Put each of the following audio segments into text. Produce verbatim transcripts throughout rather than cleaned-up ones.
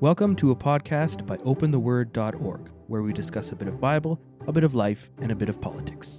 Welcome to a podcast by open the word dot org, where we discuss a bit of Bible, a bit of life, and a bit of politics.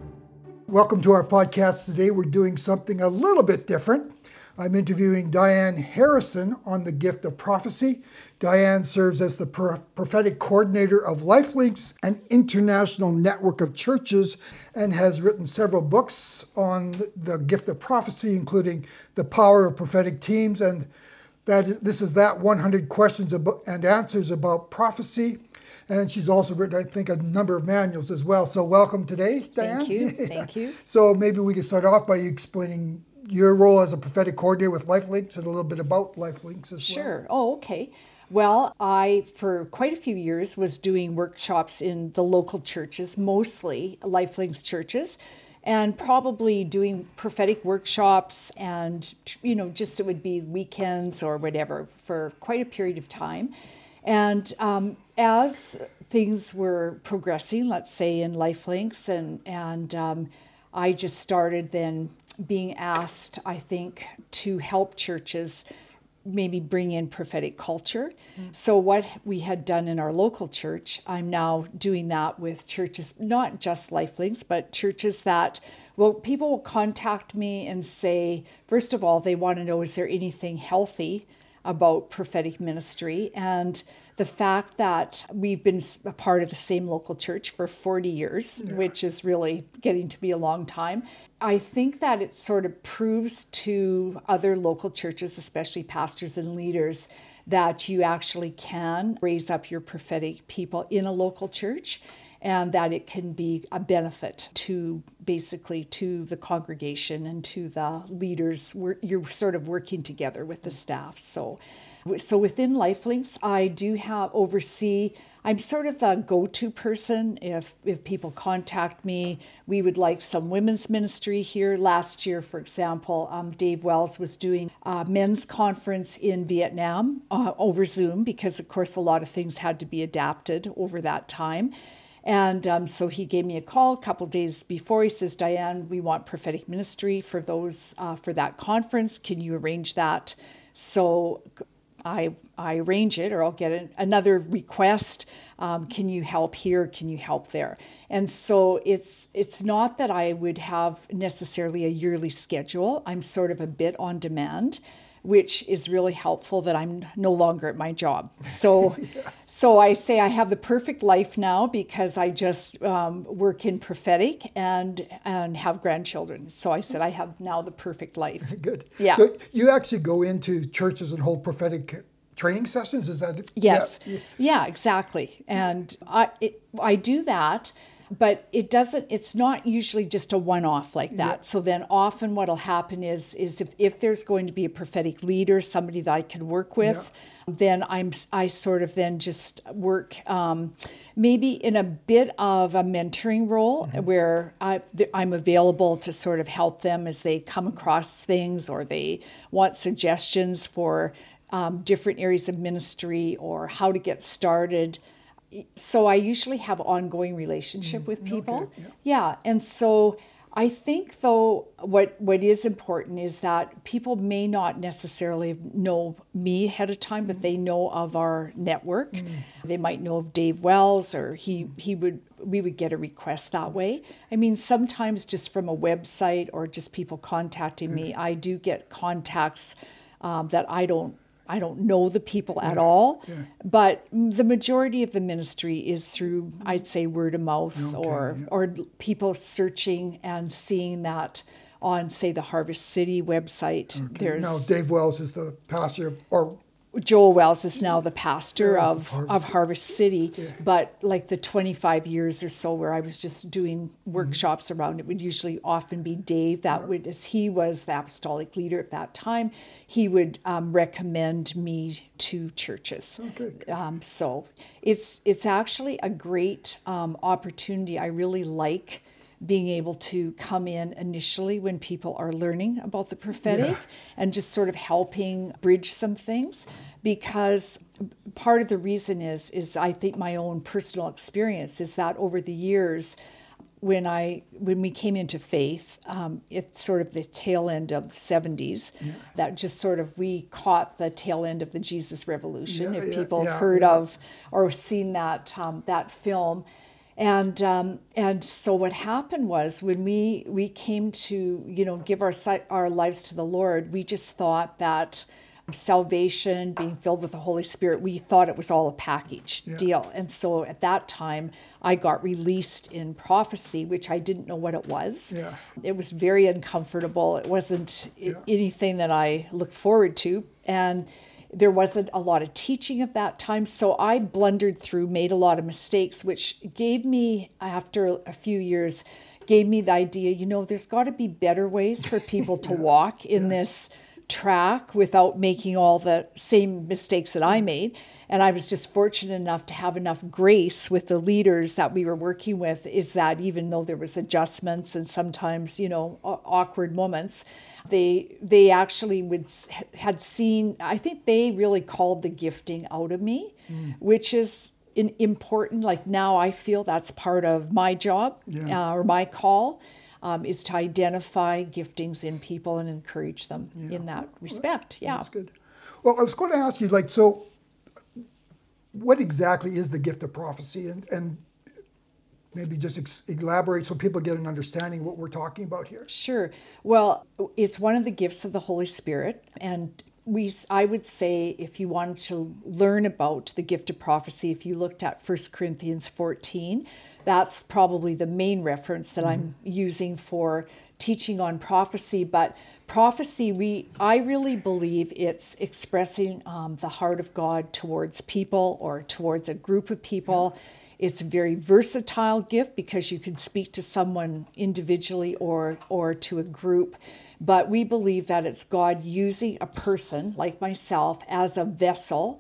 Welcome to our podcast today. We're doing something a little bit different. I'm interviewing Diane Harrison on the gift of prophecy. Diane serves as the pro- prophetic coordinator of LifeLinks, an international network of churches, and has written several books on the gift of prophecy, including The Power of Prophetic Teams, and that this is that one hundred questions about, and answers about prophecy. And she's also written, I think, a number of manuals as well. So welcome today, Diane. Thank you. Thank you. So maybe we can start off by you explaining your role as a prophetic coordinator with LifeLinks and a little bit about LifeLinks as Sure. well. Sure. Oh, okay. Well, I, for quite a few years, was doing workshops in the local churches, mostly LifeLinks churches, and probably doing prophetic workshops and, you know, just it would be weekends or whatever for quite a period of time. And um, as things were progressing, let's say in LifeLinks, and, and um, I just started then being asked, I think, to help churches maybe bring in prophetic culture. Mm. So what we had done in our local church, I'm now doing that with churches, not just LifeLinks, but churches that, well, people will contact me and say, first of all, they want to know, is there anything healthy about prophetic ministry? And the fact that we've been a part of the same local church for forty years, yeah. which is really getting to be a long time, I think that it sort of proves to other local churches, especially pastors and leaders, that you actually can raise up your prophetic people in a local church, and that it can be a benefit to basically to the congregation and to the leaders. You're sort of working together with the staff. So, so within LifeLinks, I do have oversee. I'm sort of the go-to person if if people contact me. We would like some women's ministry here. Last year, for example, um, Dave Wells was doing a men's conference in Vietnam uh, over Zoom because, of course, a lot of things had to be adapted over that time. And um, so he gave me a call a couple days before. He says, Diane, we want prophetic ministry for those uh, for that conference. Can you arrange that? So I I arrange it, or I'll get an, another request. Um, can you help here? Can you help there? And so it's it's not that I would have necessarily a yearly schedule. I'm sort of a bit on demand, which is really helpful that I'm no longer at my job. So yeah. so I say I have the perfect life now because I just um, work in prophetic and and have grandchildren. So I said I have now the perfect life. Good. Yeah. So you actually go into churches and hold prophetic training sessions? Is that? Yes. Yeah, yeah exactly. And I it, I do that. But it doesn't, it's not usually just a one-off like that. Yeah. So then often what'll happen is, is if, if there's going to be a prophetic leader, somebody that I could work with, yeah. then I'm, I sort of then just work um, maybe in a bit of a mentoring role mm-hmm. where I, I'm available to sort of help them as they come across things or they want suggestions for um, different areas of ministry or how to get started. So I usually have ongoing relationship with people. Okay, yeah. yeah. And so I think, though, what, what is important is that people may not necessarily know me ahead of time, but they know of our network. Mm. They might know of Dave Wells, or he, he would we would get a request that way. I mean, sometimes just from a website or just people contacting me, I do get contacts um, that I don't I don't know the people at yeah, all, yeah. but the majority of the ministry is through, I'd say, word of mouth okay, or yeah. or people searching and seeing that on, say, the Harvest City website. Okay. There's now, Dave Wells is the pastor, or Joel Wells is now the pastor yeah, of, Harvest. of Harvest City, yeah. but like the twenty-five years or so where I was just doing workshops mm-hmm. around, it would usually often be Dave that yeah. would, as he was the apostolic leader at that time, he would um, recommend me to churches. Okay. Um, so it's it's actually a great um, opportunity. I really like being able to come in initially when people are learning about the prophetic yeah. and just sort of helping bridge some things, because part of the reason is, is I think my own personal experience is that over the years, when I when we came into faith, um, it's sort of the tail end of the seventies. Yeah. That just sort of we caught the tail end of the Jesus Revolution. Yeah, if yeah, people yeah, have heard yeah. of or seen that um, that film, and um, and so what happened was when we we came to you know give our our lives to the Lord, we just thought that salvation, being filled with the Holy Spirit, we thought it was all a package yeah. deal. And so at that time, I got released in prophecy, which I didn't know what it was. Yeah. It was very uncomfortable. It wasn't yeah. anything that I looked forward to. And there wasn't a lot of teaching at that time. So I blundered through, made a lot of mistakes, which gave me, after a few years, gave me the idea, you know, there's got to be better ways for people to yeah. walk in yeah. this track without making all the same mistakes that I made. And I was just fortunate enough to have enough grace with the leaders that we were working with, is that even though there was adjustments and sometimes, you know, awkward moments, they they actually would had seen, I think they really called the gifting out of me, mm. which is in, important. Like now I feel that's part of my job yeah. uh, or my call. Um, is to identify giftings in people and encourage them yeah. in that respect. Yeah. That's good. Well, I was going to ask you, like, so what exactly is the gift of prophecy? And, and maybe just ex- elaborate so people get an understanding of what we're talking about here. Sure. Well, it's one of the gifts of the Holy Spirit. And we, I would say, if you wanted to learn about the gift of prophecy, if you looked at First Corinthians fourteen, that's probably the main reference that mm-hmm. I'm using for teaching on prophecy. But prophecy, we I really believe it's expressing um, the heart of God towards people or towards a group of people. Yeah. It's a very versatile gift because you can speak to someone individually or or to a group. But we believe that it's God using a person like myself as a vessel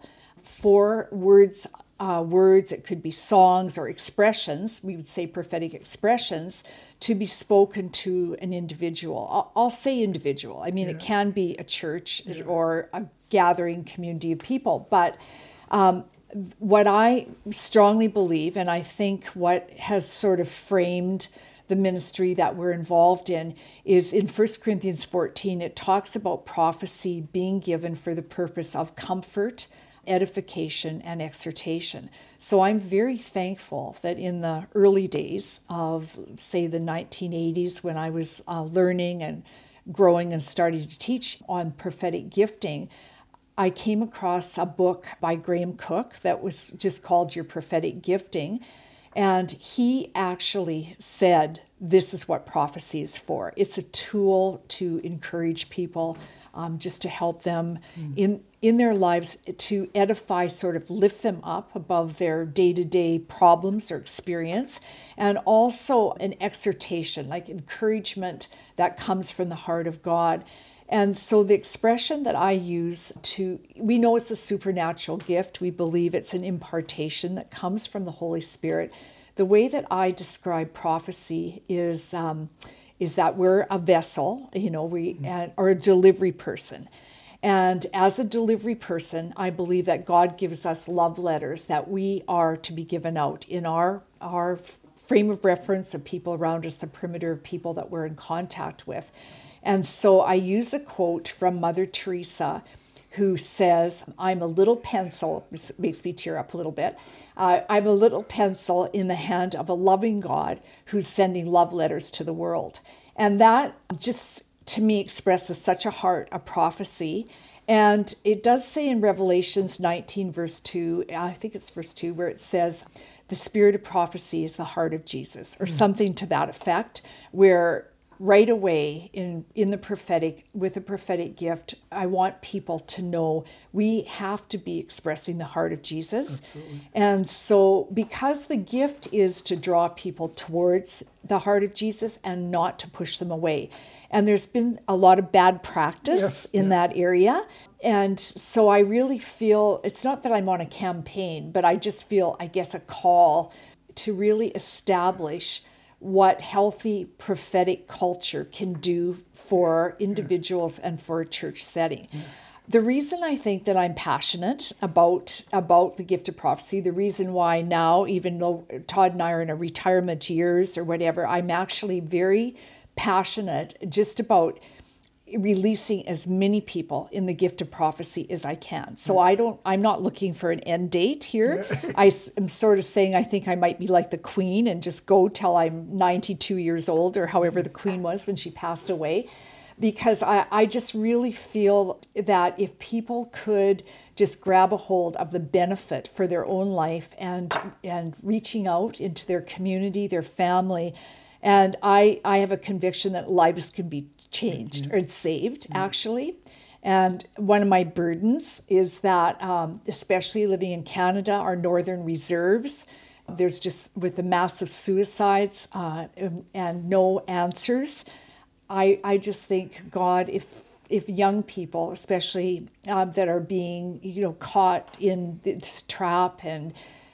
for words Uh, words, it could be songs or expressions, we would say prophetic expressions, to be spoken to an individual. I'll, I'll say individual. I mean, yeah. it can be a church yeah. or a gathering community of people. But um, what I strongly believe, and I think what has sort of framed the ministry that we're involved in, is in First Corinthians fourteen, it talks about prophecy being given for the purpose of comfort, edification, and exhortation. So I'm very thankful that in the early days of, say, the nineteen eighties, when I was uh, learning and growing and starting to teach on prophetic gifting, I came across a book by Graham Cook that was just called Your Prophetic Gifting. And he actually said, this is what prophecy is for. It's a tool to encourage people, um, just to help them mm. in in their lives, to edify, sort of lift them up above their day-to-day problems or experience, and also an exhortation, like encouragement that comes from the heart of God. And so the expression that I use to, we know it's a supernatural gift. We believe it's an impartation that comes from the Holy Spirit. The way that I describe prophecy is um, is that we're a vessel, you know, we mm-hmm. or a delivery person. And as a delivery person, I believe that God gives us love letters that we are to be given out in our our frame of reference of people around us, the perimeter of people that we're in contact with. And so I use a quote from Mother Teresa, who says, I'm a little pencil, this makes me tear up a little bit, uh, I'm a little pencil in the hand of a loving God who's sending love letters to the world. And that just, to me, expresses such a heart of prophecy. And it does say in Revelations nineteen, verse two, I think it's verse two, where it says, the spirit of prophecy is the heart of Jesus, or mm. something to that effect, where right away in, in the prophetic, with the prophetic gift, I want people to know we have to be expressing the heart of Jesus. Absolutely. And so because the gift is to draw people towards the heart of Jesus and not to push them away. And there's been a lot of bad practice yes, in yeah. that area. And so I really feel, it's not that I'm on a campaign, but I just feel, I guess, a call to really establish what healthy prophetic culture can do for individuals yeah. and for a church setting. Yeah. The reason I think that I'm passionate about about the gift of prophecy, the reason why now, even though Todd and I are in our retirement years or whatever, I'm actually very passionate just about releasing as many people in the gift of prophecy as I can. So I don't, I'm not looking for an end date here. Yeah. I am sort of saying I think I might be like the Queen and just go till I'm ninety-two years old, or however the Queen was when she passed away. Because I, I just really feel that if people could just grab a hold of the benefit for their own life and and reaching out into their community, their family, and I, I have a conviction that lives can be changed mm-hmm. or saved, mm-hmm. actually. And one of my burdens is that, um, especially living in Canada, our northern reserves, there's just, with the massive suicides uh, and, and no answers, I, I just think, God, if if young people, especially um, that are being, you know, caught in this trap and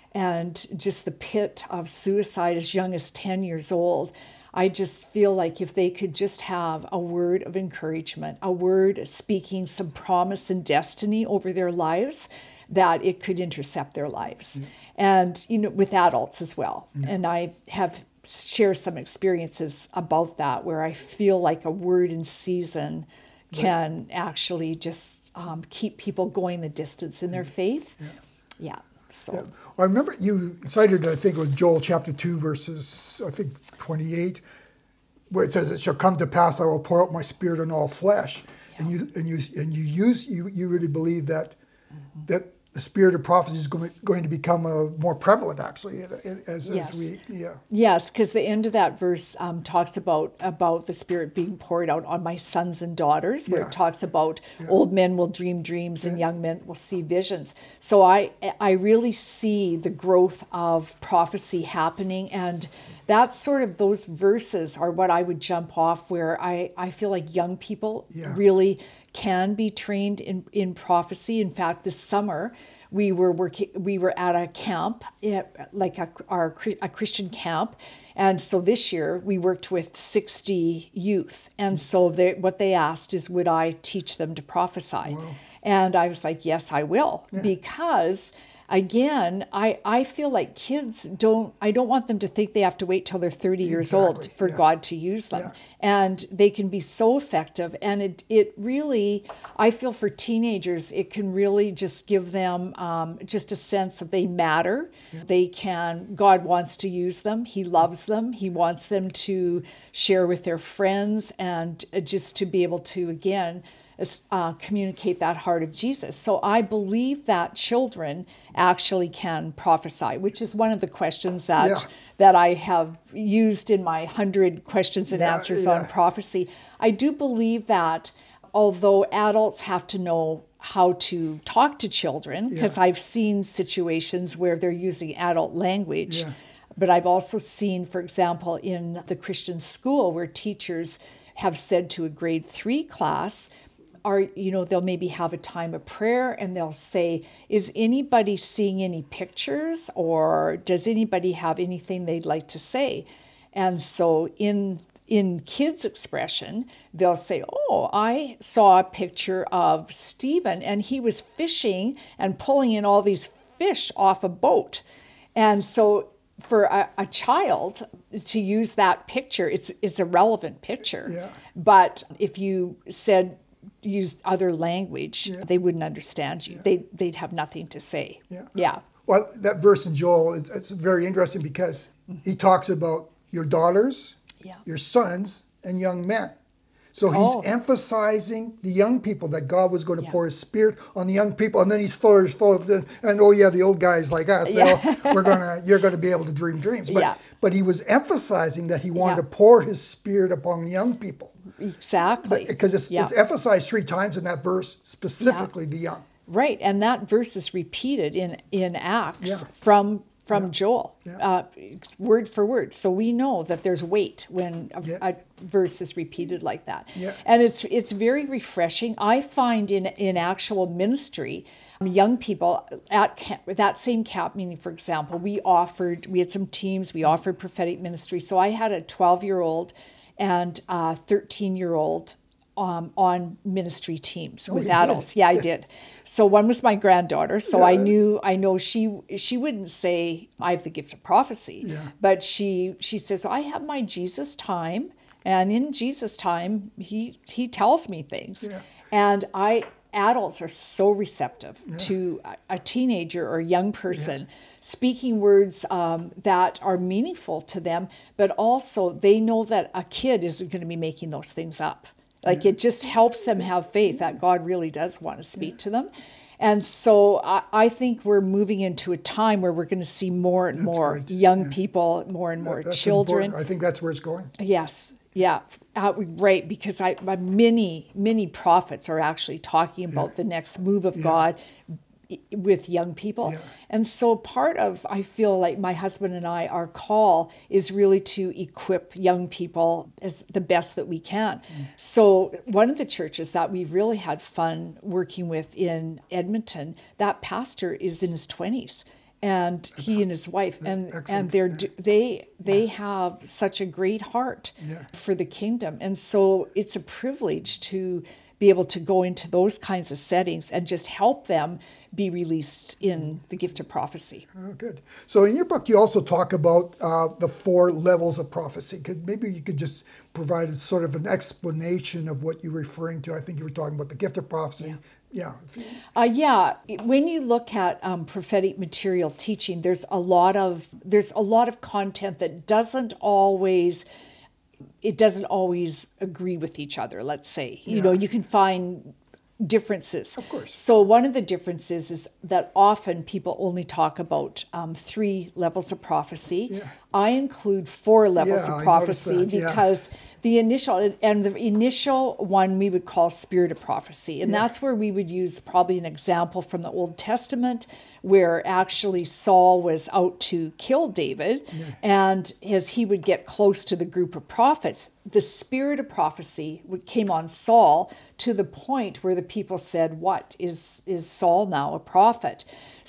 and just the pit of suicide as young as ten years old, I just feel like if they could just have a word of encouragement, a word speaking some promise and destiny over their lives, that it could intercept their lives. Mm. And, you know, with adults as well. Mm. And I have share some experiences about that where I feel like a word in season can right. actually just um, keep people going the distance in their faith. Yeah. yeah so. Yeah. I remember you cited, I think it was Joel chapter two, verses, I think twenty-eight, where it says, "It shall come to pass, I will pour out my spirit on all flesh." Yeah. And you and you and you use you you really believe that mm-hmm. that the spirit of prophecy is going, going to become a, more prevalent, actually, as, yes. as we, yeah. Yes, because the end of that verse um, talks about about the Spirit being poured out on my sons and daughters, where yeah. it talks about yeah. old men will dream dreams and yeah. young men will see visions. So I I really see the growth of prophecy happening, and that's sort of, those verses are what I would jump off, where I, I feel like young people yeah. really can be trained in, in prophecy. In fact, this summer we were working, we were at a camp, like a, our, a Christian camp. And so this year we worked with sixty youth. And so they, what they asked is, would I teach them to prophesy? Wow. And I was like, yes, I will. Yeah. Because again, I, I feel like kids don't, I don't want them to think they have to wait till they're thirty years exactly. old for yeah. God to use them. Yeah. And they can be so effective. And it, it really, I feel for teenagers, it can really just give them um, just a sense that they matter. Yeah. They can, God wants to use them. He loves them. He wants them to share with their friends, and just to be able to, again, Uh, communicate that heart of Jesus. So I believe that children actually can prophesy, which is one of the questions that yeah. that I have used in my hundred questions and yeah, answers yeah. on prophecy. I do believe that although adults have to know how to talk to children, because yeah. I've seen situations where they're using adult language, yeah. but I've also seen, for example, in the Christian school where teachers have said to a grade three class, are, you know, they'll maybe have a time of prayer and they'll say, is anybody seeing any pictures, or does anybody have anything they'd like to say? And so in in kids' expression, they'll say, oh, I saw a picture of Stephen and he was fishing and pulling in all these fish off a boat. And so for a, a child to use that picture, it's, it's a relevant picture. Yeah. But if you said, used other language, yeah. they wouldn't understand you. Yeah. They, they'd have nothing to say. Yeah. yeah. Well, that verse in Joel, it's, it's very interesting because he talks about your daughters, yeah. your sons, and young men. So he's oh. emphasizing the young people, that God was going to yeah. pour his spirit on the young people, and then he's throws, throws, and oh yeah, the old guys like us, yeah. all, we're gonna, you're going to be able to dream dreams. But, yeah. but he was emphasizing that he wanted yeah. to pour his spirit upon young people. Exactly. Because it's, yeah. it's emphasized three times in that verse, specifically yeah. the young. Right, and that verse is repeated in, in Acts yeah. from from yeah. Joel, yeah. Uh, word for word. So we know that there's weight when a, yeah. a verse is repeated like that. Yeah. And it's it's very refreshing. I find in, in actual ministry, young people at camp, that same camp meeting, for example, we offered, we had some teams, we offered prophetic ministry. So I had a twelve-year-old and a thirteen-year-old um, on ministry teams Oh, with you did? adults. Yeah, I did. So one was my granddaughter. So I Yeah. knew, I know she she wouldn't say I have the gift of prophecy, Yeah. but she she says I have my Jesus time, and in Jesus time he he tells me things, Yeah. and I. Adults are so receptive to a, a teenager or a young person speaking words um, that are meaningful to them, but also they know that a kid isn't going to be making those things up. Like it just helps them have faith that God really does want to speak to them. And so I, I think we're moving into a time where we're going to see more and That's more right. young people, more and more That's children. important. I think that's where it's going. Yes, yeah, uh, right. Because I, my many, many prophets are actually talking about the next move of God i- with young people. Yeah. And so part of, I feel like my husband and I, our call is really to equip young people as the best that we can. Mm. So one of the churches that we've really had fun working with in Edmonton, that pastor is in his twenties. And he and his wife, and Excellent. and they're do- they they have such a great heart Yeah. for the kingdom, and so it's a privilege to be able to go into those kinds of settings and just help them be released in the gift of prophecy. Oh, good. So in your book, you also talk about uh, the four levels of prophecy. Could maybe you could just provide sort of an explanation of what you're referring to? I think you were talking about the gift of prophecy. Yeah. Uh, yeah, when you look at um, prophetic material teaching, there's a lot of there's a lot of content that doesn't always it doesn't always agree with each other. Let's say you Yeah. know you can find differences. Of course. So one of the differences is that often people only talk about um, three levels of prophecy. Yeah. I include four levels Yeah, of I prophecy noticed that, yeah. because the initial and the initial one we would call spirit of prophecy, and Yeah. that's where we would use probably an example from the Old Testament where actually Saul was out to kill David, and as he would get close to the group of prophets, the spirit of prophecy would came on Saul to the point where the people said, "What is is Saul now a prophet?"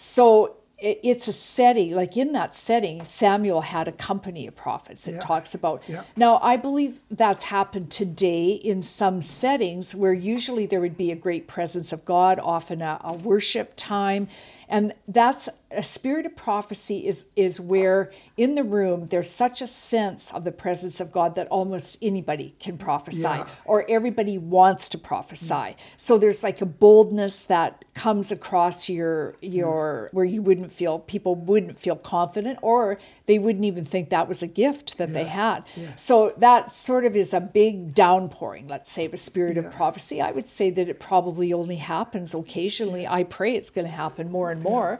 So it- it's a setting, like in that setting, Samuel had a company of prophets. It Yeah. talks about. Yeah. Now, I believe that's happened today in some settings where usually there would be a great presence of God, often a, a worship time. And that's a spirit of prophecy is, is where in the room there's such a sense of the presence of God that almost anybody can prophesy Yeah. or everybody wants to prophesy. So there's like a boldness that comes across your your where you wouldn't feel people wouldn't feel confident or they wouldn't even think that was a gift that they had. So that sort of is a big downpouring, let's say, of a spirit Yeah. of prophecy. I would say that it probably only happens occasionally. I pray it's going to happen more and more.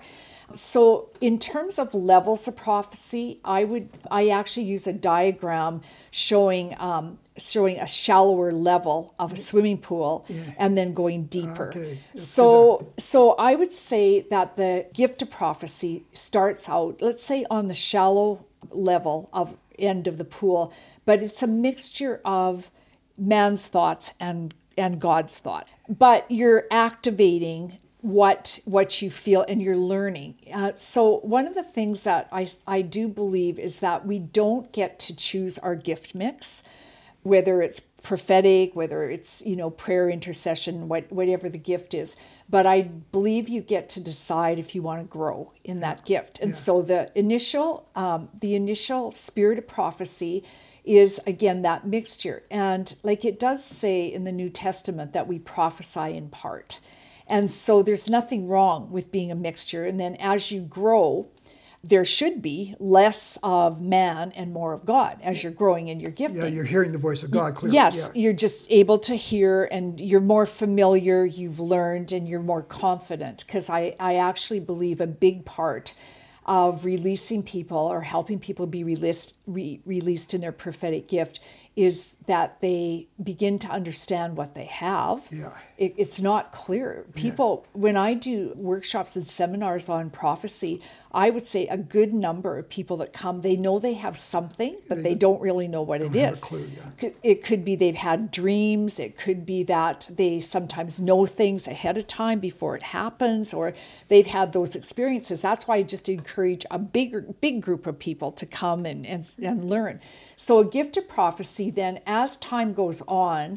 So in terms of levels of prophecy, I would I actually use a diagram showing um, showing a shallower level of a swimming pool and then going deeper. Okay. Let's So so I would say that the gift of prophecy starts out, let's say, on the shallow level of end of the pool, but it's a mixture of man's thoughts and and God's thought. But you're activating what what you feel and you're learning. Uh, so one of the things that I, I do believe is that we don't get to choose our gift mix, whether it's prophetic, whether it's, you know, prayer, intercession, what, whatever the gift is. But I believe you get to decide if you want to grow in that gift. And Yeah. so the initial um, the initial spirit of prophecy is, again, that mixture. And like it does say in the New Testament that we prophesy in part. And so there's nothing wrong with being a mixture. And then as you grow, there should be less of man and more of God as you're growing in your gifting. Yeah, you're hearing the voice of God clearly. Yes, Yeah. you're just able to hear and you're more familiar, you've learned, and you're more confident. Because I, I actually believe a big part of releasing people or helping people be released, re, released in their prophetic gift is that they begin to understand what they have. Yeah. It, it's not clear. People, when I do workshops and seminars on prophecy, I would say a good number of people that come, they know they have something, but they don't really know what it have a is. clue, yeah. C- It could be they've had dreams. It could be that they sometimes know things ahead of time before it happens, or they've had those experiences. That's why I just encourage a bigger, big group of people to come and, and, and learn. So a gift of prophecy, then, as time goes on,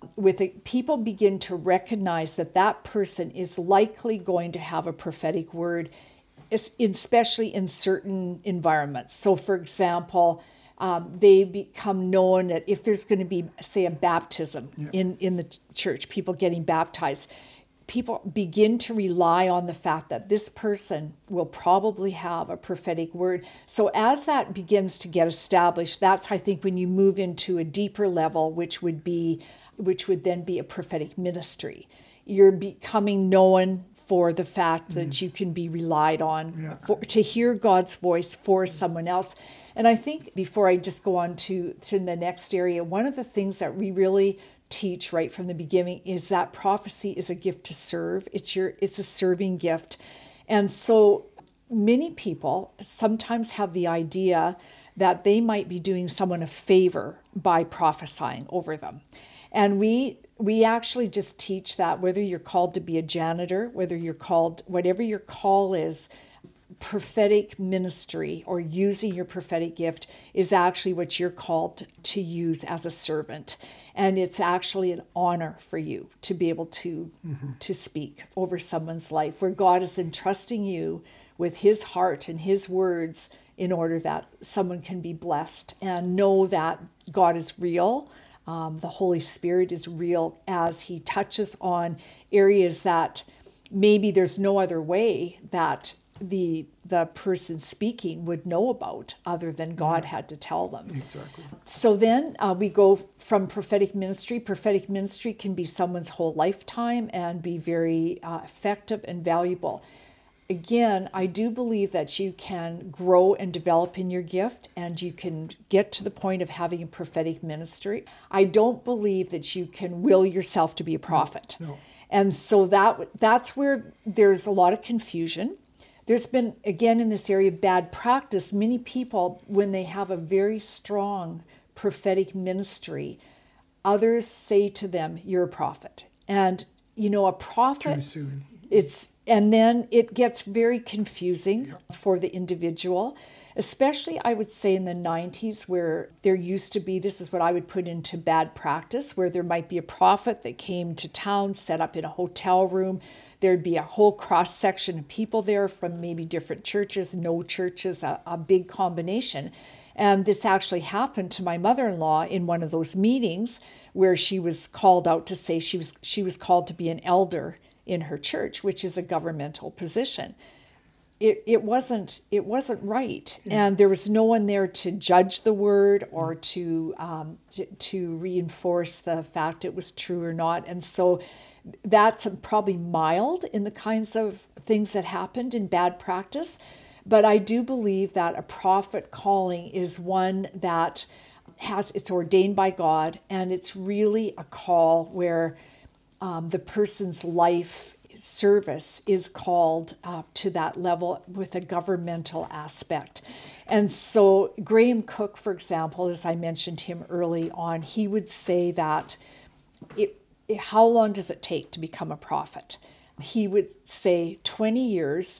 with it, people begin to recognize that that person is likely going to have a prophetic word, especially in certain environments. So, for example, um, they become known that if there's going to be, say, a baptism yeah. in, in the church, people getting baptized, people begin to rely on the fact that this person will probably have a prophetic word. So as that begins to get established, that's, I think, when you move into a deeper level, which would be, which would then be a prophetic ministry. You're becoming known for the fact that mm. you can be relied on yeah. for, to hear God's voice for someone else. And I think before I just go on to, to the next area, one of the things that we really teach right from the beginning is that prophecy is a gift to serve. It's your it's a serving gift. And so many people sometimes have the idea that they might be doing someone a favor by prophesying over them. And we we actually just teach that whether you're called to be a janitor, whether you're called, whatever your call is, prophetic ministry or using your prophetic gift is actually what you're called to use as a servant. And it's actually an honor for you to be able to, mm-hmm. to speak over someone's life, where God is entrusting you with his heart and his words in order that someone can be blessed and know that God is real. Um, the Holy Spirit is real as he touches on areas that maybe there's no other way that the the person speaking would know about other than God yeah. had to tell them. Exactly. So then uh, we go from prophetic ministry. Prophetic ministry can be someone's whole lifetime and be very uh, effective and valuable. Again, I do believe that you can grow and develop in your gift and you can get to the point of having a prophetic ministry. I don't believe that you can will yourself to be a prophet. No, no. And so that that's where there's a lot of confusion. There's been, again, in this area of bad practice, many people, when they have a very strong prophetic ministry, others say to them, you're a prophet. And, you know, a prophet, too soon. It's, and then it gets very confusing yeah. for the individual, especially, I would say, in the nineties, where there used to be, this is what I would put into bad practice, where there might be a prophet that came to town, set up in a hotel room. There'd be a whole cross-section of people there from maybe different churches, no churches, a, a big combination. And this actually happened to my mother-in-law in one of those meetings where she was called out to say she was she was called to be an elder in her church, which is a governmental position. It it wasn't it wasn't right, yeah. and there was no one there to judge the word or to, um, to to reinforce the fact it was true or not. And so that's probably mild in the kinds of things that happened in bad practice. But I do believe that a prophet calling is one that has, it's ordained by God, and it's really a call where um, the person's life service is called uh, to that level with a governmental aspect. And so Graham Cook, for example, as I mentioned him early on, he would say that it how long does it take to become a prophet? He would say twenty years,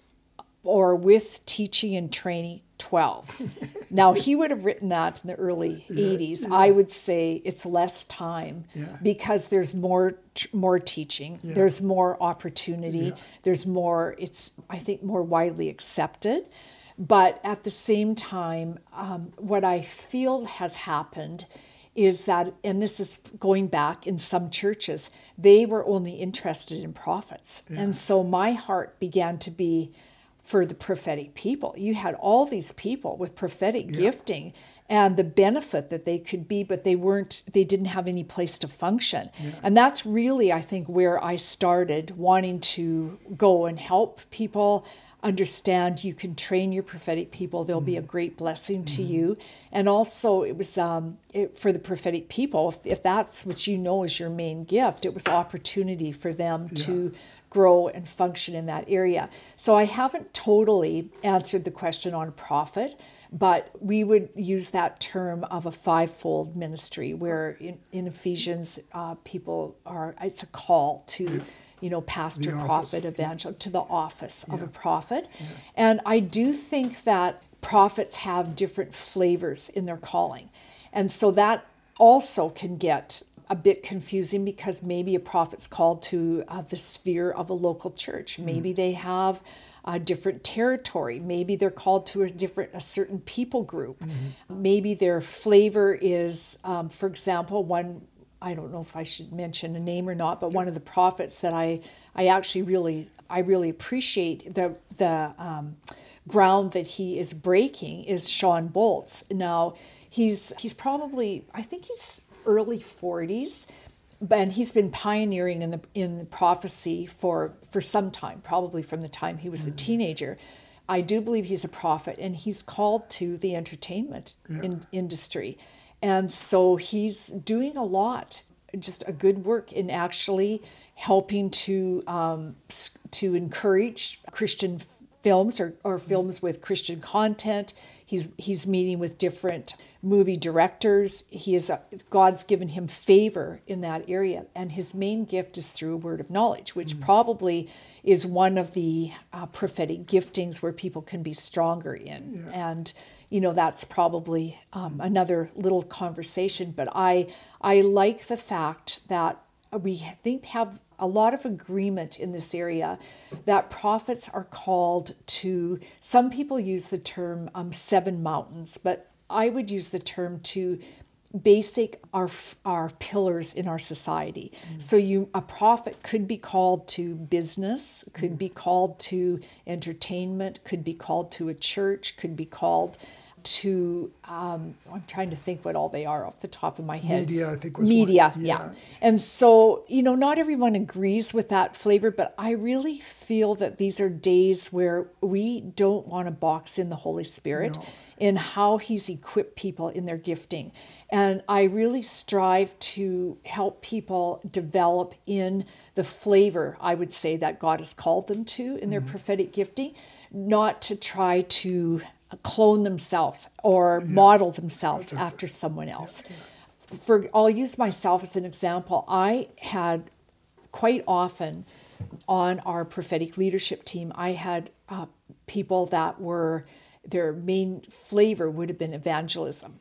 or with teaching and training, twelve. Now, he would have written that in the early yeah, eighties. Yeah. I would say it's less time yeah. because there's more more teaching, yeah. there's more opportunity, yeah. there's more, it's, I think, more widely accepted. But at the same time, um, what I feel has happened is that, and this is going back in some churches, they were only interested in prophets. Yeah. And so my heart began to be for the prophetic people. You had all these people with prophetic yeah. gifting and the benefit that they could be, but they weren't, they didn't have any place to function. Yeah. And that's really, I think, where I started wanting to go and help people understand you can train your prophetic people. They'll mm-hmm. be a great blessing mm-hmm. to you. And also it was um, it, for the prophetic people, if, if that's what you know is your main gift, it was opportunity for them yeah. to grow and function in that area. So I haven't totally answered the question on a prophet, but we would use that term of a fivefold ministry where in, in Ephesians, uh, people are, it's a call to you know, pastor, prophet, evangelist, to the office yeah. of a prophet. Yeah. And I do think that prophets have different flavors in their calling. And so that also can get a bit confusing because maybe a prophet's called to uh, the sphere of a local church. Maybe mm. they have a different territory. Maybe they're called to a different, a certain people group. Mm-hmm. Maybe their flavor is, um, for example, one, I don't know if I should mention a name or not, but one of the prophets that I, I actually really, I really appreciate the, the um, ground that he is breaking is Shawn Bolz. Now, he's, he's probably, I think he's early forties, and he's been pioneering in the in the prophecy for, for some time, probably from the time he was mm-hmm. a teenager. I do believe he's a prophet, and he's called to the entertainment yeah. in, industry. And so he's doing a lot, just a good work in actually helping to um, to encourage Christian films or, or films with Christian content. He's he's meeting with different movie directors. He is a, God's given him favor in that area, and his main gift is through a word of knowledge, which mm. probably is one of the uh, prophetic giftings where people can be stronger in. Yeah. And you know that's probably um, another little conversation. But I I like the fact that we think have a lot of agreement in this area that prophets are called to, some people use the term um, seven mountains, but I would use the term to basic our our pillars in our society. Mm. So you a prophet could be called to business, could mm. be called to entertainment, could be called to a church, could be called to, um, I'm trying to think what all they are off the top of my head. Media, I think was Media, one. yeah. yeah. And so, you know, not everyone agrees with that flavor, but I really feel that these are days where we don't want to box in the Holy Spirit no. in how he's equipped people in their gifting. And I really strive to help people develop in the flavor, I would say, that God has called them to in their mm-hmm. prophetic gifting, not to try to clone themselves or yeah. model themselves That's after someone else. Yeah, yeah. For I'll use myself as an example. I had quite often on our prophetic leadership team, I had uh, people that were, their main flavor would have been evangelism.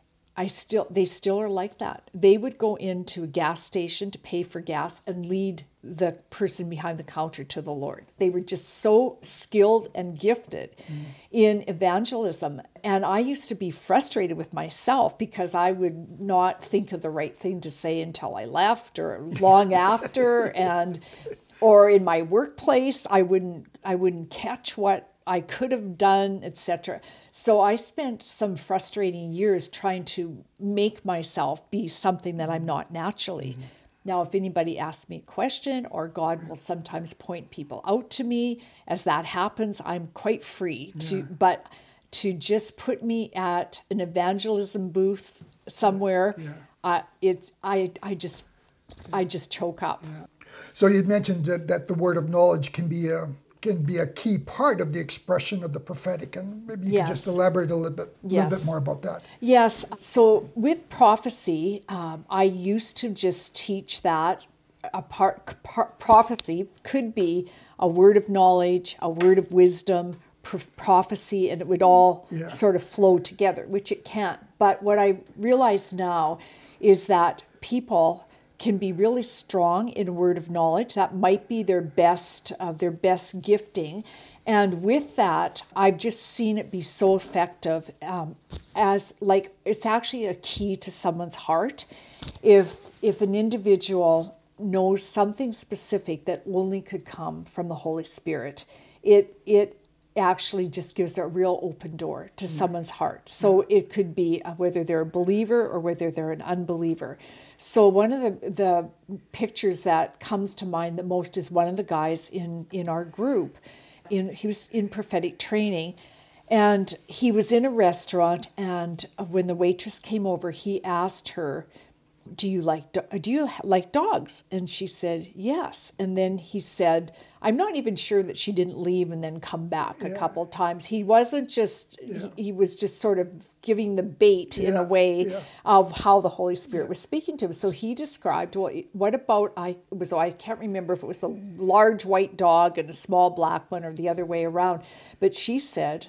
I still, they still are like that. They would go into a gas station to pay for gas and lead the person behind the counter to the Lord. They were just so skilled and gifted mm. in evangelism. And I used to be frustrated with myself because I would not think of the right thing to say until I left or long after. And, or in my workplace, I wouldn't, I wouldn't catch what I could have done, et cetera. So I spent some frustrating years trying to make myself be something that I'm not naturally. Mm-hmm. Now, if anybody asks me a question, or God will sometimes point people out to me, as that happens, I'm quite free to, yeah. but to just put me at an evangelism booth somewhere, yeah. uh, it's, I, I just, I just choke up. Yeah. So you'd mentioned that, that the word of knowledge can be a, can be a key part of the expression of the prophetic, and maybe you yes. can just elaborate a little bit, yes. little bit more about that. Yes. So with prophecy, um, I used to just teach that a part, part prophecy could be a word of knowledge, a word of wisdom, pro- prophecy, and it would all yeah. sort of flow together, which it can't. But what I realize now is that people can be really strong in word of knowledge. That might be their best, uh, their best gifting. And with that, I've just seen it be so effective um, as like, it's actually a key to someone's heart. If, if an individual knows something specific that only could come from the Holy Spirit, it, it actually just gives a real open door to yeah. someone's heart. So yeah. it could be whether they're a believer or whether they're an unbeliever. So one of the, the pictures that comes to mind the most is one of the guys in, in our group. In, he was in prophetic training, and he was in a restaurant, and when the waitress came over, he asked her, do you like do, do you like dogs? And she said, yes. And then he said, I'm not even sure that she didn't leave and then come back yeah. a couple of times. He wasn't just, yeah. he, he was just sort of giving the bait yeah. in a way yeah. of how the Holy Spirit yeah. was speaking to him. So he described, well, what about, I it was, I can't remember if it was a large white dog and a small black one or the other way around. But she said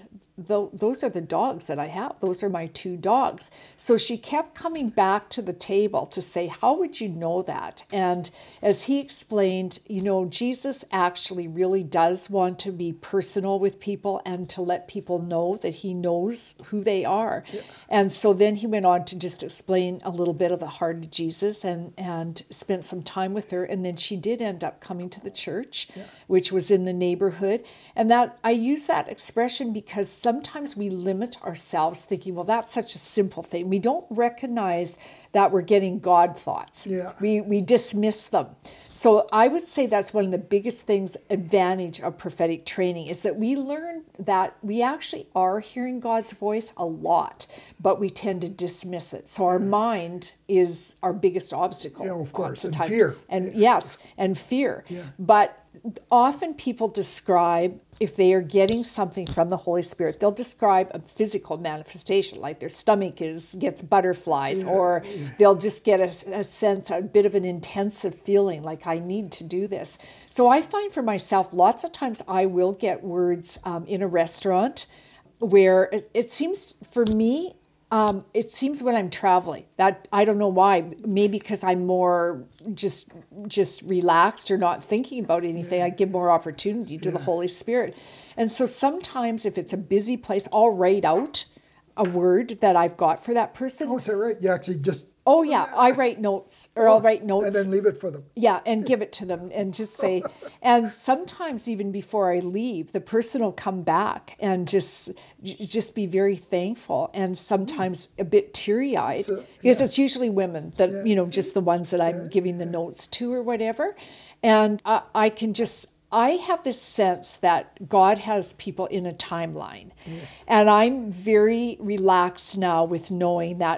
tho- those are the dogs that I have. Those are my two dogs. So she kept coming back to the table to say, how would you know that? And as he explained, you know, Jesus actually really does want to be personal with people and to let people know that he knows who they are. Yeah. And so then he went on to just explain a little bit of the heart of Jesus and, and spent some time with her. And then she did end up coming to the church, yeah. which was in the neighborhood. And that I use that expression because sometimes we limit ourselves thinking, well, that's such a simple thing. We don't recognize that we're getting God thoughts. Yeah. We we dismiss them. So I would say that's one of the biggest things, advantage of prophetic training, is that we learn that we actually are hearing God's voice a lot, but we tend to dismiss it. So our mind is our biggest obstacle. Yeah, of course. And times. fear. And yes, and fear. Yeah. But often people describe, if they are getting something from the Holy Spirit, they'll describe a physical manifestation, like their stomach is gets butterflies, yeah, or yeah. they'll just get a, a sense, a bit of an intensive feeling, like I need to do this. So I find for myself, lots of times I will get words um, in a restaurant where it, it seems, for me, Um, it seems when I'm traveling that I don't know why, maybe because I'm more just just relaxed or not thinking about anything. Yeah. I give more opportunity to yeah. the Holy Spirit. And so sometimes if it's a busy place, I'll write out a word that I've got for that person. Oh, is that right? You actually just... Oh, yeah. I write notes, or oh, I'll write notes. And then leave it for them. Yeah, and give it to them and just say, and sometimes even before I leave, the person will come back and just just be very thankful and sometimes a bit teary-eyed. So, because yeah. it's usually women that, yeah. you know, just the ones that I'm yeah. giving the notes to or whatever. And I, I can just... I have this sense that God has people in a timeline. Yeah. And I'm very relaxed now with knowing that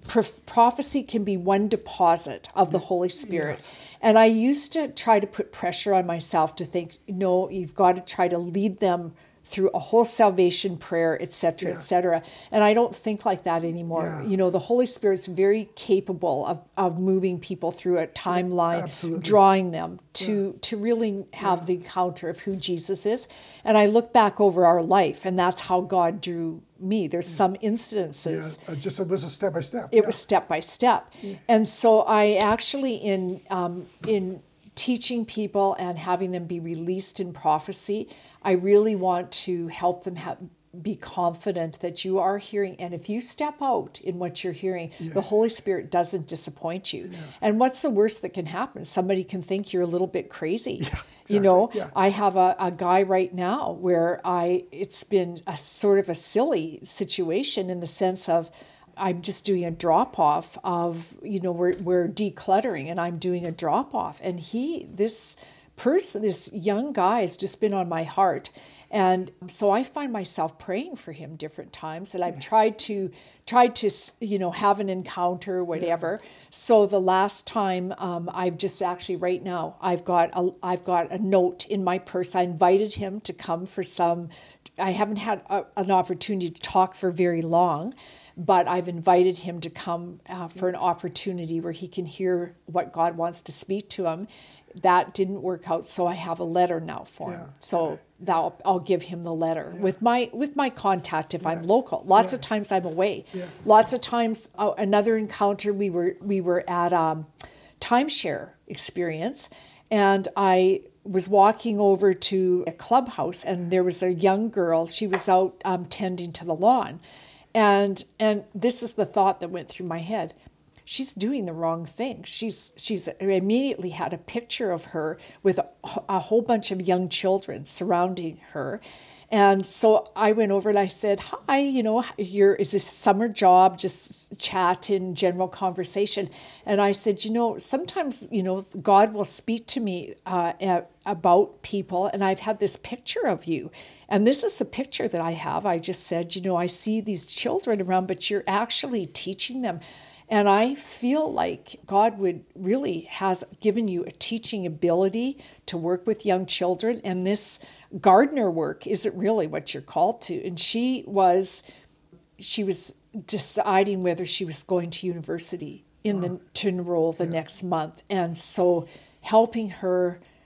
prophecy can be one deposit of the Holy Spirit. Yes. And I used to try to put pressure on myself to think, no, you've got to try to lead them through a whole salvation prayer, et cetera, yeah. et cetera. And I don't think like that anymore. Yeah. You know, the Holy Spirit's very capable of, of moving people through a timeline, yeah, drawing them to, yeah. to really have yeah. the encounter of who Jesus is. And I look back over our life, and that's how God drew me. There's some incidences. Yeah, just it was a step by step. It yeah. was step by step. Yeah. And so I actually, in um, in teaching people and having them be released in prophecy, I really want to help them have, be confident that you are hearing. And if you step out in what you're hearing, yeah. the Holy Spirit doesn't disappoint you. Yeah. And what's the worst that can happen? Somebody can think you're a little bit crazy. Yeah, exactly. You know, yeah. I have a, a guy right now where I it's been a sort of a silly situation in the sense of, I'm just doing a drop off of, you know, we're we're decluttering and I'm doing a drop off. And he, this person, this young guy has just been on my heart. And so I find myself praying for him different times. And I've tried to, tried to, you know, have an encounter or whatever. Yeah. So the last time um, I've just actually right now, I've got a, I've got a note in my purse. I invited him to come for some, I haven't had a, an opportunity to talk for very long, but I've invited him to come uh, for an opportunity where he can hear what God wants to speak to him. That didn't work out, so I have a letter now for him. Yeah. So that I'll give him the letter yeah. with my with my contact if yeah. I'm local. Lots yeah. of times I'm away. Yeah. Lots of times, oh, another encounter, we were we were at um, timeshare experience, and I was walking over to a clubhouse, and there was a young girl. She was out um, tending to the lawn. And and this is the thought that went through my head. She's doing the wrong thing. She's she's I immediately had a picture of her with a, a whole bunch of young children surrounding her. And so I went over and I said, hi, you know, you're, is this summer job, just chat in general conversation? And I said, you know, sometimes, you know, God will speak to me uh, about people, and I've had this picture of you. And this is the picture that I have. I just said, you know, I see these children around, but you're actually teaching them. And I feel like God would really has given you a teaching ability to work with young children. And this gardener work isn't really what you're called to. And she was, she was deciding whether she was going to university in the to enroll the yeah. next month. And so helping her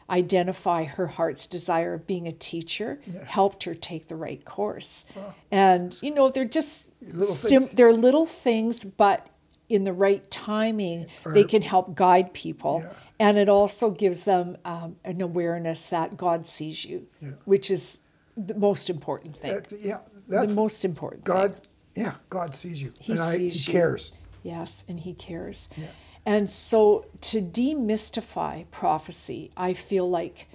identify her heart's desire of being a teacher, Yeah. helped her take the right course. Wow. And, you know, they're just, Little sim- things. they're little things, but in the right timing, they Or- can help guide people. Yeah. And it also gives them um, an awareness that God sees you, Yeah. which is the most important thing. That- yeah, that's the most important God. thing. Yeah, God sees you, He and I, sees He you. cares. Yes, and he cares. Yeah. And so to demystify prophecy, I feel like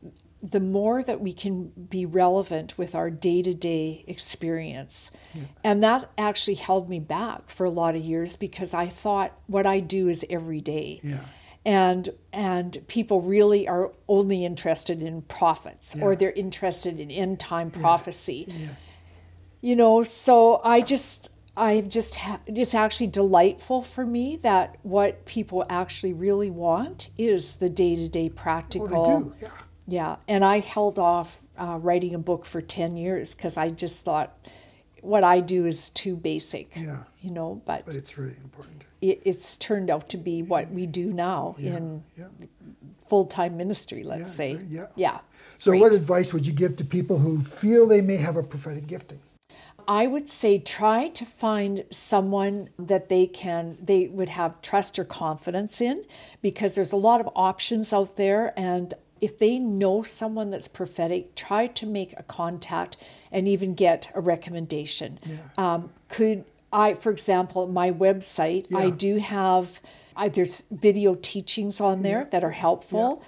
the more that we can be relevant with our day-to-day experience. Yeah. And that actually held me back for a lot of years because I thought what I do is every day. Yeah. And and people really are only interested in prophets, Yeah. or they're interested in end time prophecy. Yeah. You know, so I just, I've just, ha- it's actually delightful for me that what people actually really want is the day-to-day practical. Well, they do, yeah. Yeah, and I held off uh, writing a book for ten years because I just thought what I do is too basic. Yeah. You know, but, But it's really important. it, it's turned out to be what we do now Yeah. in Yeah. full-time ministry, let's Yeah, say. so- yeah. Yeah. So, Great. what advice would you give to people who feel they may have a prophetic gifting? I would say try to find someone that they can, they would have trust or confidence in, because there's a lot of options out there. And if they know someone that's prophetic, try to make a contact and even get a recommendation. Yeah. Um, could I, for example, my website, I Yeah. do have, I, there's video teachings on there that are helpful.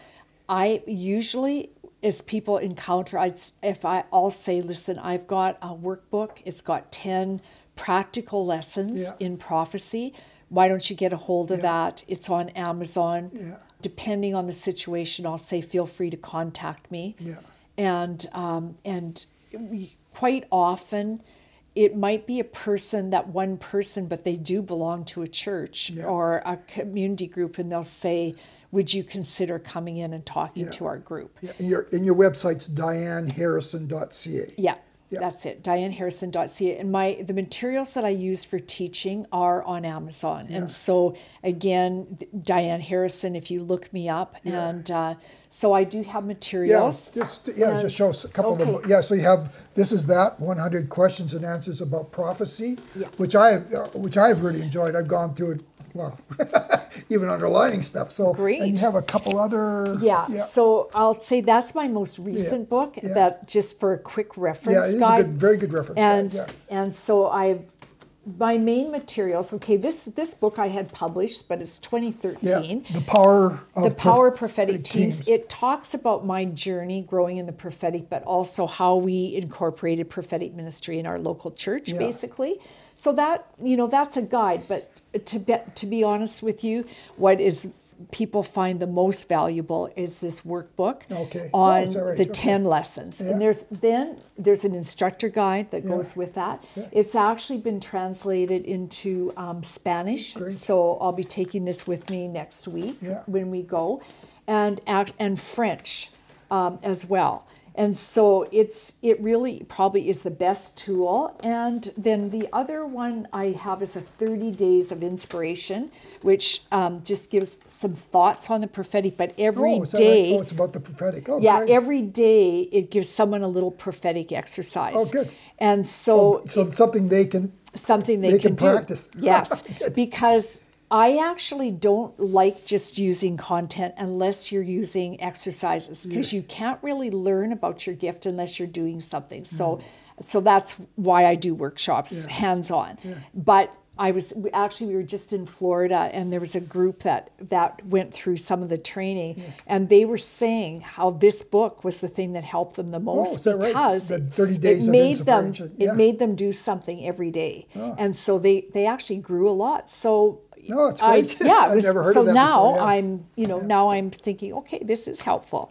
I usually, as people encounter, I'd, if I, I'll say, listen, I've got a workbook. It's got ten practical lessons Yeah. in prophecy. Why don't you get a hold of Yeah. that? It's on Amazon. Yeah. Depending on the situation, I'll say, feel free to contact me. Yeah. And um, and we- quite often, it might be a person, that one person, but they do belong to a church Yeah. or a community group, and they'll say, would you consider coming in and talking Yeah. to our group? Yeah. And your, and your website's diane harrison dot c a. Yeah, Yeah. that's it, diane harrison dot c a. And my the materials that I use for teaching are on Amazon. Yeah. And so, again, Diane Harrison, if you look me up. Yeah. And uh, so I do have Yeah, materials. just, yeah, And- just show us a couple of okay. them. Yeah, so you have, this is that, one hundred questions and answers about prophecy, Yeah. which I have, uh, which I've really enjoyed. I've gone through it, well, even underlining stuff. So, Great. And you have a couple other. Yeah, Yeah, so I'll say that's my most recent book, yeah. that just for a quick yeah, reference it is a guide. good, very good reference and guide, yeah. and so I've my main materials. Okay, this this book I had published, but it's twenty Yeah, thirteen. the power of The Power of Proph- Prophetic Teams. It talks about my journey growing in the prophetic, but also how we incorporated prophetic ministry in our local church, Yeah. basically. So that, you know, that's a guide. But to be, to be honest with you, what is people find the most valuable is this workbook Okay. Oh, on is that right? the Okay. ten lessons. Yeah. And there's then there's an instructor guide that Yeah. goes with that. Yeah. It's actually been translated into um, Spanish. Great. So I'll be taking this with me next week Yeah. when we go, and act and French um, as well. And so it's it really probably is the best tool. And then the other one I have is a thirty days of inspiration, which um, just gives some thoughts on the prophetic. But every Oh, is that right? day, Oh, it's about the prophetic. Oh, yeah, great. every day it gives someone a little prophetic exercise. Oh, good. And so So something they can, something they, They can, can do. practice. Yes, because I actually don't like just using content unless you're using exercises, because you can't really learn about your gift unless you're doing something. So, so that's why I do workshops Yeah. hands-on. But I was actually we were just in Florida, and there was a group that that went through some of the training, and they were saying how this book was the thing that helped them the most, Oh, is that right? because The thirty days it of made them inspiration. it Yeah. made them do something every day, Oh. and so they they actually grew a lot. So No, it's I, great. yeah, it I've was, never heard so of that now before, yeah. I'm you know now I'm thinking, okay, this is helpful. Yeah.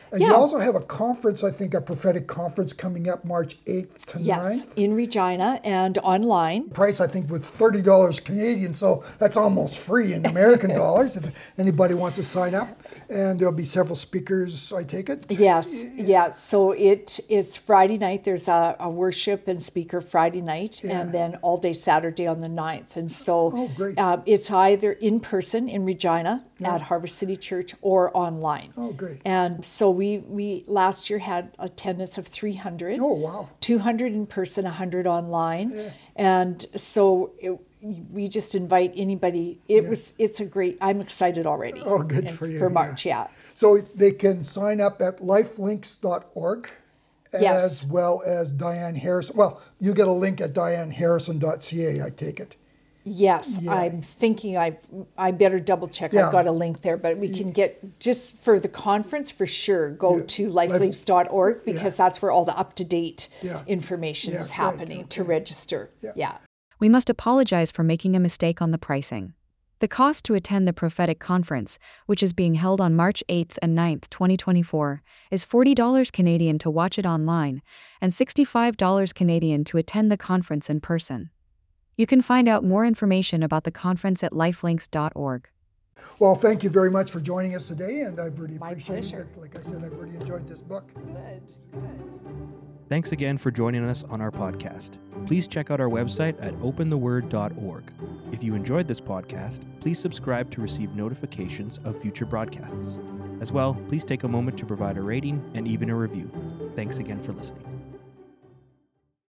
And yeah. you also have a conference, I think, a prophetic conference coming up March eighth to yes, ninth. in Regina and online. Price, I think, with thirty dollars Canadian, so that's almost free in American dollars if anybody wants to sign up. And there'll be several speakers, I take it? Yes, yeah. So it is Friday night. There's a, a worship and speaker Friday night, Yeah. and then all day Saturday on the ninth. And so Oh, great. uh, it's either in person in Regina Yeah. at Harvest City Church or online. Oh, great. And so we, we last year had attendance of three hundred. Oh, wow. two hundred in person, one hundred online. Yeah. And so it, we just invite anybody. It was it's a great, I'm excited already. Oh, good And for you, For March, yeah. So they can sign up at lifelinks dot org. Yes. As well as Diane Harrison. Well, you get a link at diane harrison dot c a, I take it. Yes, Yeah. I'm thinking I I better double check. Yeah. I've got a link there, but we can get, just for the conference for sure, go Yeah. to lifelinks dot org because Yeah. that's where all the up-to-date Yeah. information Yeah, is right, happening to okay. register. Yeah. Yeah. We must apologize for making a mistake on the pricing. The cost to attend the prophetic conference, which is being held on March eighth and ninth, twenty twenty-four, is forty dollars Canadian to watch it online and sixty-five dollars Canadian to attend the conference in person. You can find out more information about the conference at lifelinks dot org. Well, thank you very much for joining us today, and I've really My appreciated pleasure. it. Like I said, I've really enjoyed this book. Good, good. Thanks again for joining us on our podcast. Please check out our website at open the word dot org. If you enjoyed this podcast, please subscribe to receive notifications of future broadcasts. As well, please take a moment to provide a rating and even a review. Thanks again for listening.